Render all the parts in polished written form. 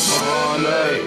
money,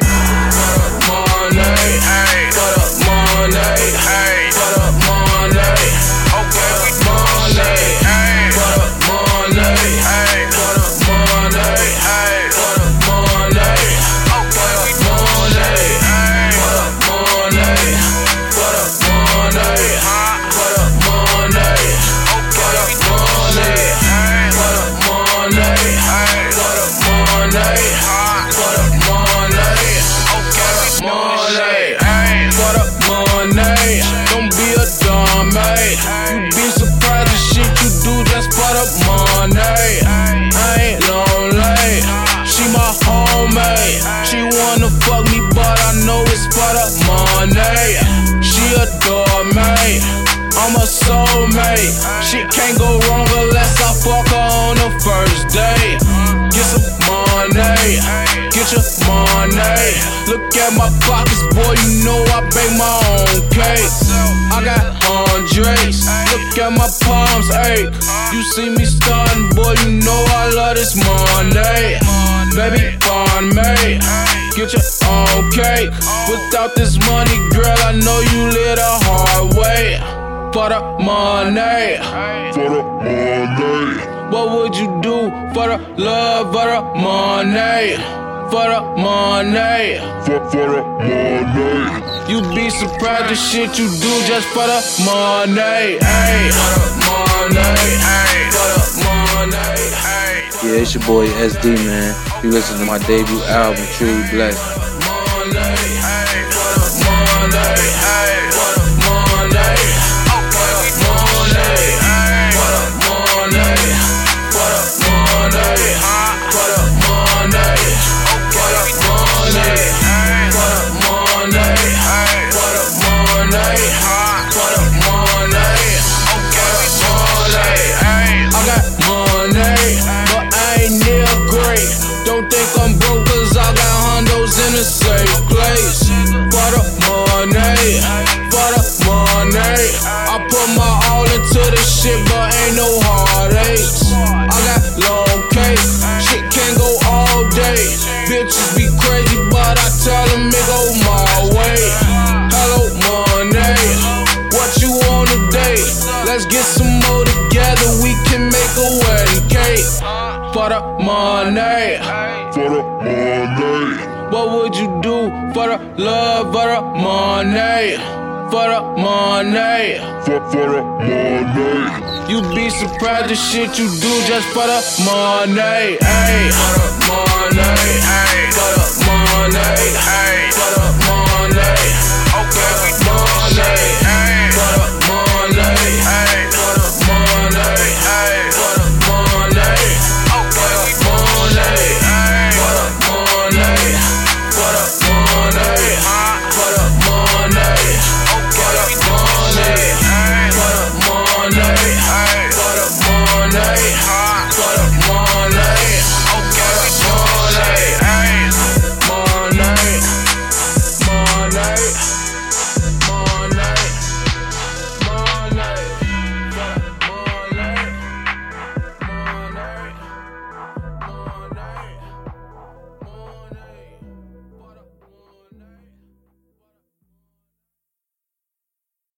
hey, for the money, hey, for the money, okay, money, hey, for the money, hey, for the money, hey, for the money, okay, money, hey, for the money, for the money, for the money, okay, money, hey, for the money, hey, for the money, for the money, okay, money, hey, for the money. Don't be a dumb, hey. You be surprised the shit you do just for the money. I ain't lonely, she my homie. She wanna fuck me, but I know it's for the money. She adore me, I'm a soulmate. Shit can't go wrong unless I fuck her on the first day. Get some money, get your money. Look at my pockets, boy, you know I bake my own cake. I got hundreds, look at my palms, ayy. You see me stuntin', boy, you know I love this money. Baby, fund me, get your own cake. Without this money, girl, I know you live the hard way. For the money, for the money, what would you do for the love, for the money, for the money, for the money. You be surprised the shit you do just for the money, hey, for the money, hey, for the money, hey. Yeah, it's your boy SD, man. You listen to my debut album, Truly Blessed. Money, hey, for the money, hey, for the money, okay, money, hey, for the money, for the money, for the money, okay, money, hey, for the money, hey, for the money, for the money, okay, money, hey. I got money, but I ain't near great. Don't think I'm broke 'cause I got hondos in the safe place. For the money, for the money, I put my all into this shit, but ain't no heartaches. I got long cake, shit can't go all day. Bitches be crazy, but I tell them it go my way. Hello money, what you want today? Let's get some more together, we can make a wedding cake. For the money, For the money, what would you do for the love, for the money, for the money? for the money. You be surprised the shit you do just for the money, hey, for the money, hey.